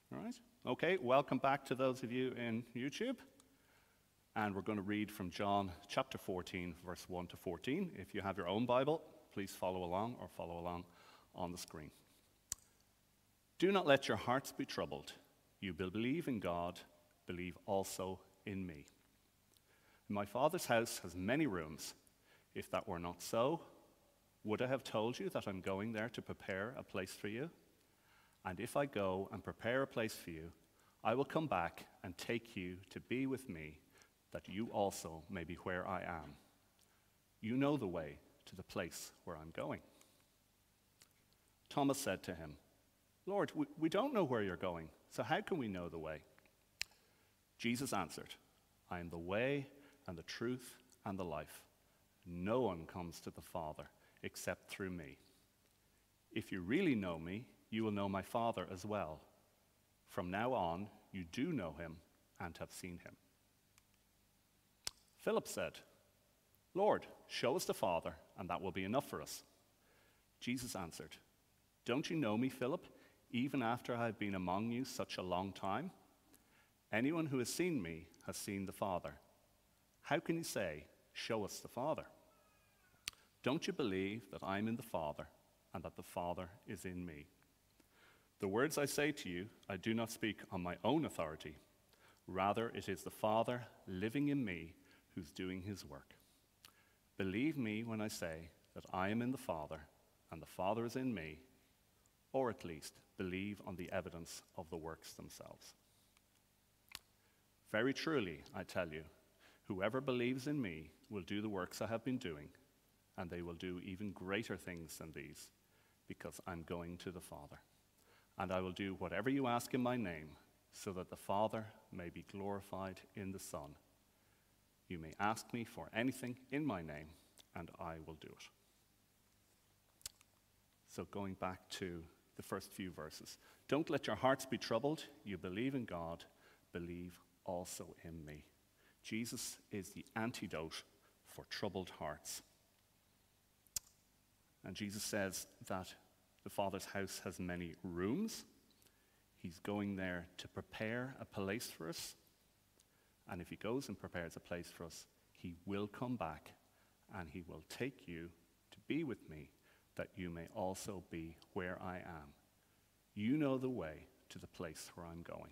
All right? Okay, welcome back to those of you in YouTube. And we're going to read from John chapter 14, verse 1 to 14. If you have your own Bible, please follow along or follow along on the screen. Do not let your hearts be troubled. You believe in God, believe also in me. My Father's house has many rooms. If that were not so, would I have told you that I'm going there to prepare a place for you? And if I go and prepare a place for you, I will come back and take you to be with me, that you also may be where I am. You know the way to the place where I'm going. Thomas said to him, Lord, we don't know where you're going, so how can we know the way? Jesus answered, I am the way and the truth and the life. No one comes to the Father except through me. If you really know me, you will know my Father as well. From now on, you do know him and have seen him. Philip said, Lord, show us the Father, and that will be enough for us. Jesus answered, Don't you know me, Philip, even after I have been among you such a long time? Anyone who has seen me has seen the Father. How can you say, show us the Father? Don't you believe that I am in the Father, and that the Father is in me? The words I say to you, I do not speak on my own authority. Rather, it is the Father living in me who's doing his work. Believe me when I say that I am in the Father, and the Father is in me, or at least believe on the evidence of the works themselves. Very truly, I tell you, whoever believes in me will do the works I have been doing, and they will do even greater things than these, because I'm going to the Father. And I will do whatever you ask in my name, so that the Father may be glorified in the Son. You may ask me for anything in my name, and I will do it. So going back to the first few verses. Don't let your hearts be troubled. You believe in God, believe also in me. Jesus is the antidote for troubled hearts. And Jesus says that the Father's house has many rooms. He's going there to prepare a place for us. And if he goes and prepares a place for us, he will come back and he will take you to be with me, that you may also be where I am. You know the way to the place where I'm going.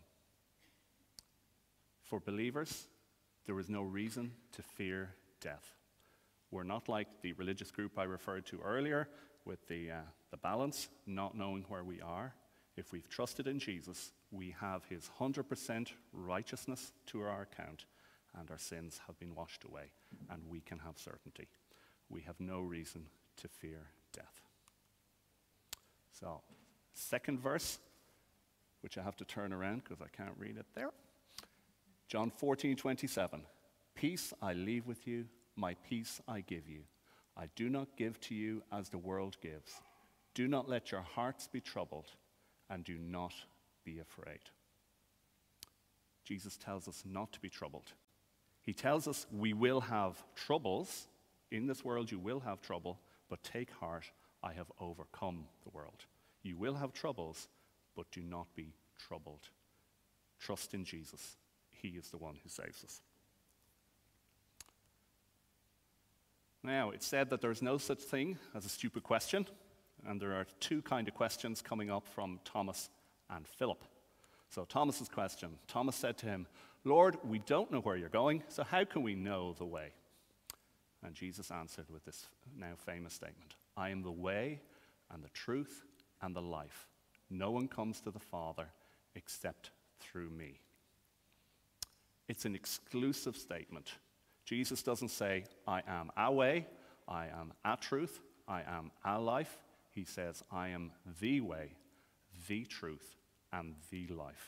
For believers, there is no reason to fear death. We're not like the religious group I referred to earlier with the balance, not knowing where we are. If we've trusted in Jesus, we have his 100% righteousness to our account, and our sins have been washed away, and we can have certainty. We have no reason to fear death. So, second verse, which I have to turn around because I can't read it there. John 14:27. Peace I leave with you, my peace I give you. I do not give to you as the world gives. Do not let your hearts be troubled, and do not be afraid. Jesus tells us not to be troubled. He tells us we will have troubles. In this world you will have trouble, but take heart, I have overcome the world. You will have troubles, but do not be troubled. Trust in Jesus. He is the one who saves us. Now, it's said that there is no such thing as a stupid question, and there are two kinds of questions coming up from Thomas and Philip. So Thomas's question, Thomas said to him, Lord, we don't know where you're going, so how can we know the way? And Jesus answered with this now famous statement, I am the way and the truth and the life. No one comes to the Father except through me. It's an exclusive statement. Jesus doesn't say, I am our way, I am our truth, I am our life. He says, I am the way, the truth, and the life.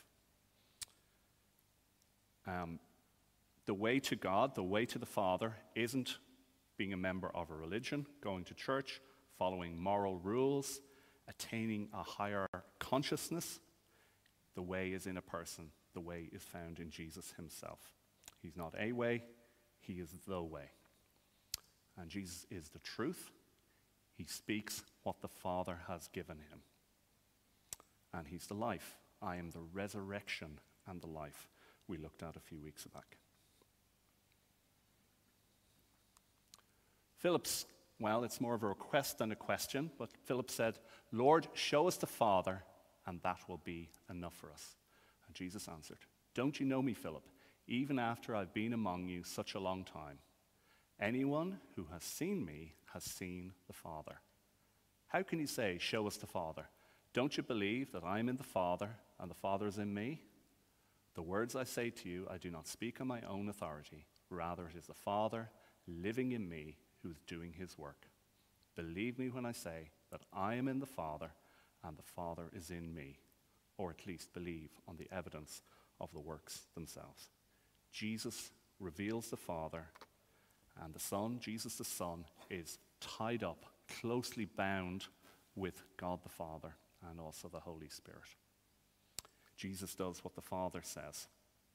The way to God, the way to the Father, isn't being a member of a religion, going to church, following moral rules, attaining a higher consciousness. The way is in a person. The way is found in Jesus himself. He's not a way, he is the way. And Jesus is the truth. He speaks what the Father has given him. And he's the life. I am the resurrection and the life we looked at a few weeks back. Philip's, well, it's more of a request than a question, but Philip said, Lord, show us the Father, and that will be enough for us. And Jesus answered, don't you know me, Philip, even after I've been among you such a long time? Anyone who has seen me has seen the Father. How can you say, show us the Father? Don't you believe that I am in the Father and the Father is in me? The words I say to you, I do not speak on my own authority. Rather, it is the Father living in me who is doing his work. Believe me when I say that I am in the Father and the Father is in me, or at least believe on the evidence of the works themselves. Jesus reveals the Father, and the Son, Jesus the Son, is tied up, closely bound with God the Father and also the Holy Spirit. Jesus does what the Father says.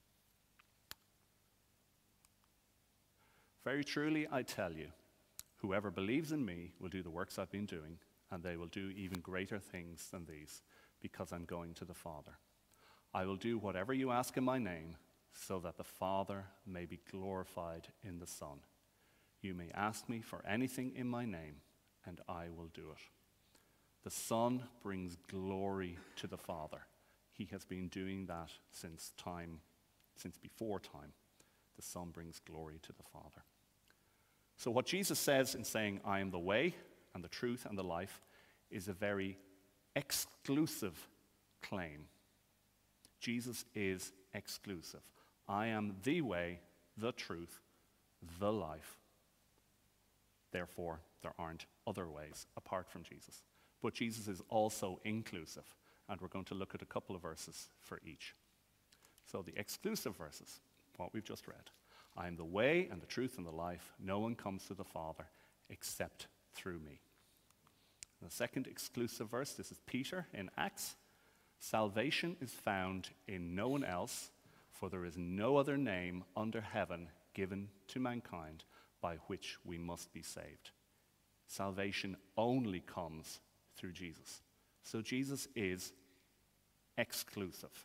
Very truly, I tell you, whoever believes in me will do the works I've been doing, and they will do even greater things than these, because I'm going to the Father. I will do whatever you ask in my name, so that the Father may be glorified in the Son. You may ask me for anything in my name, and I will do it. The Son brings glory to the Father. He has been doing that since before time. The Son brings glory to the Father. So what Jesus says in saying, I am the way and the truth and the life, is a very exclusive claim. Jesus is exclusive. I am the way, the truth, the life. Therefore, there aren't other ways apart from Jesus. But Jesus is also inclusive, and we're going to look at a couple of verses for each. So the exclusive verses, what we've just read. I am the way and the truth and the life. No one comes to the Father except through me. And the second exclusive verse, this is Peter in Acts. Salvation is found in no one else, for there is no other name under heaven given to mankind by which we must be saved. Salvation only comes through Jesus. So Jesus is exclusive,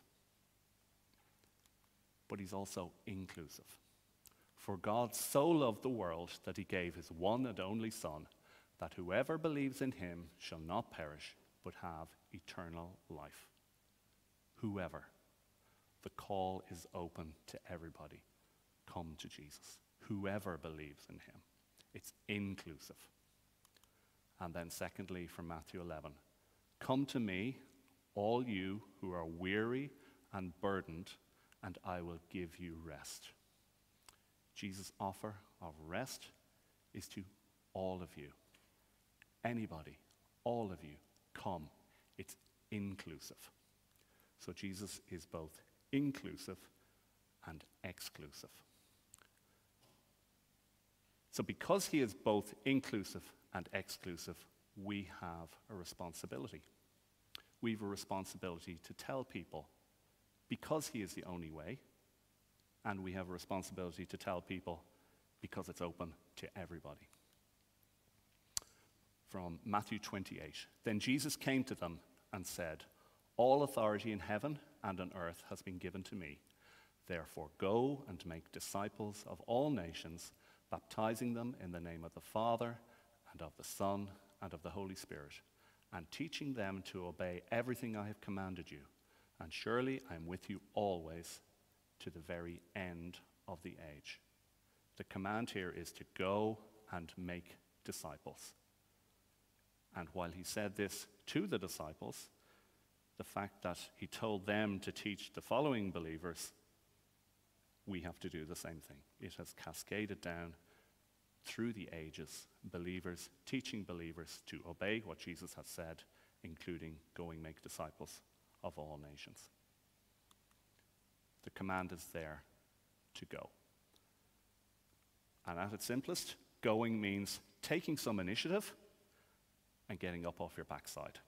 but he's also inclusive. For God so loved the world that he gave his one and only Son, that whoever believes in him shall not perish, but have eternal life. Whoever. The call is open to everybody. Come to Jesus. Whoever believes in him. It's inclusive. And then secondly, from Matthew 11, come to me, all you who are weary and burdened, and I will give you rest. Jesus' offer of rest is to all of you. Anybody, all of you, come. It's inclusive. So Jesus is both inclusive and exclusive. So because he is both inclusive and exclusive, we have a responsibility. We have a responsibility to tell people, because he is the only way, and we have a responsibility to tell people because it's open to everybody. From Matthew 28, then Jesus came to them and said, all authority in heaven and on earth has been given to me. Therefore go and make disciples of all nations, baptizing them in the name of the Father and of the Son and of the Holy Spirit, and teaching them to obey everything I have commanded you. And surely I am with you always to the very end of the age. The command here is to go and make disciples. And while he said this to the disciples, the fact that he told them to teach the following believers, we have to do the same thing. It has cascaded down through the ages, believers teaching believers to obey what Jesus has said, including going make disciples of all nations. The command is there to go. And at its simplest, going means taking some initiative and getting up off your backside.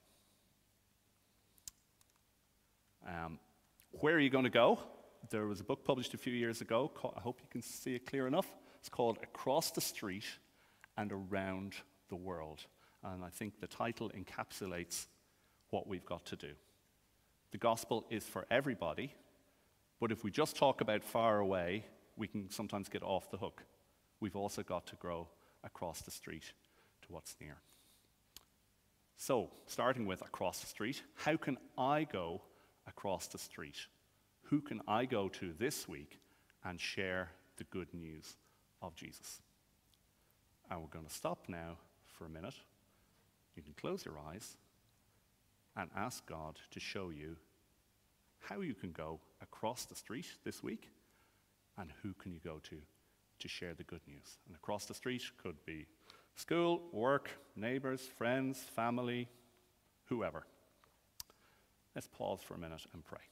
Where are you going to go? There was a book published a few years ago, I hope you can see it clear enough. It's called Across the Street and Around the World. And I think the title encapsulates what we've got to do. The gospel is for everybody, but if we just talk about far away, we can sometimes get off the hook. We've also got to grow across the street to what's near. So, starting with across the street, how can I go across the street? Who can I go to this week and share the good news of Jesus? And we're going to stop now for a minute. You can close your eyes and ask God to show you how you can go across the street this week and who can you go to share the good news. And across the street could be school, work, neighbors, friends, family, whoever. Let's pause for a minute and pray.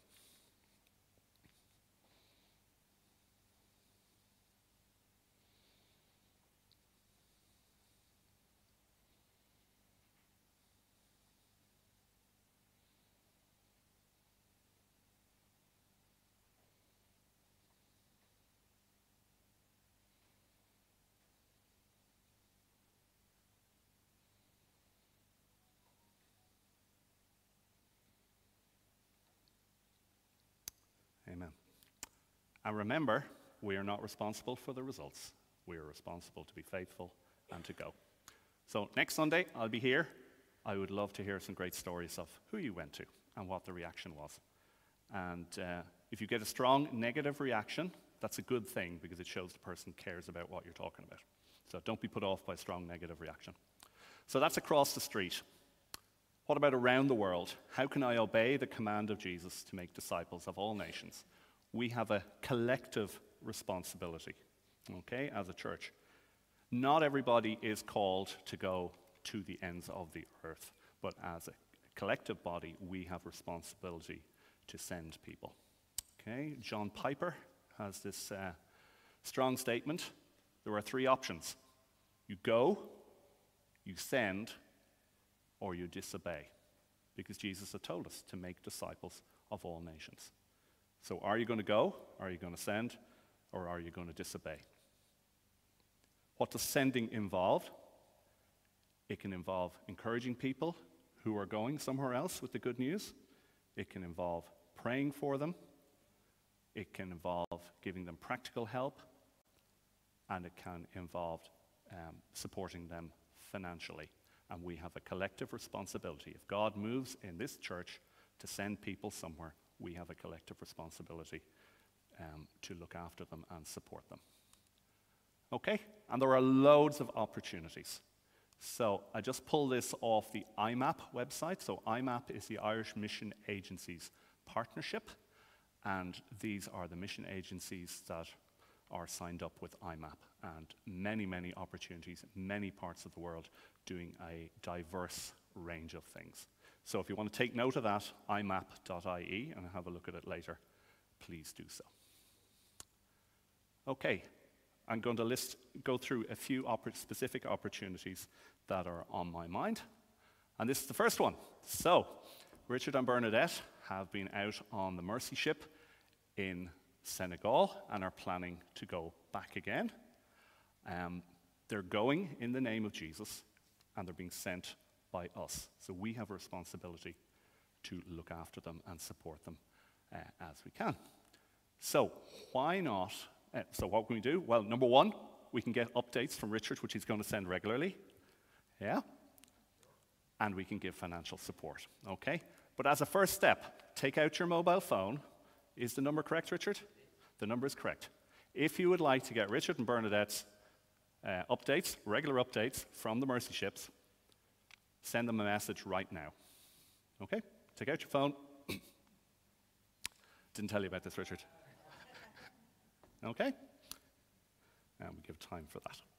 Amen. And remember, we are not responsible for the results. We are responsible to be faithful and to go. So next Sunday, I'll be here. I would love to hear some great stories of who you went to and what the reaction was. And if you get a strong negative reaction, that's a good thing because it shows the person cares about what you're talking about. So don't be put off by a strong negative reaction. So that's across the street. What about around the world? How can I obey the command of Jesus to make disciples of all nations? We have a collective responsibility, okay, as a church. Not everybody is called to go to the ends of the earth, but as a collective body, we have responsibility to send people. Okay, John Piper has this strong statement. There are three options. You go, you send, or you disobey, because Jesus had told us to make disciples of all nations. So are you going to go, are you going to send, or are you going to disobey? What does sending involve? It can involve encouraging people who are going somewhere else with the good news. It can involve praying for them. It can involve giving them practical help. And it can involve supporting them financially. And we have a collective responsibility. If God moves in this church to send people somewhere, we have a collective responsibility to look after them and support them. Okay? And there are loads of opportunities. So I just pulled this off the IMAP website. So IMAP is the Irish Mission Agencies Partnership. And these are the mission agencies that are signed up with IMAP, and many, many opportunities, many parts of the world doing a diverse range of things. So if you want to take note of that, imap.ie, and have a look at it later, please do so. Okay, I'm going to go through a few specific opportunities that are on my mind, and this is the first one. So, Richard and Bernadette have been out on the Mercy ship in Senegal and are planning to go back again. They're going in the name of Jesus, and they're being sent by us. So we have a responsibility to look after them and support them as we can. So why not? So what can we do? Well, number one, we can get updates from Richard, which he's going to send regularly. Yeah? And we can give financial support, okay? But as a first step, take out your mobile phone. Is the number correct, Richard? The number is correct. If you would like to get Richard and Bernadette's updates, regular updates from the Mercy ships, send them a message right now. Okay? Take out your phone. Didn't tell you about this, Richard. Okay? And we give time for that.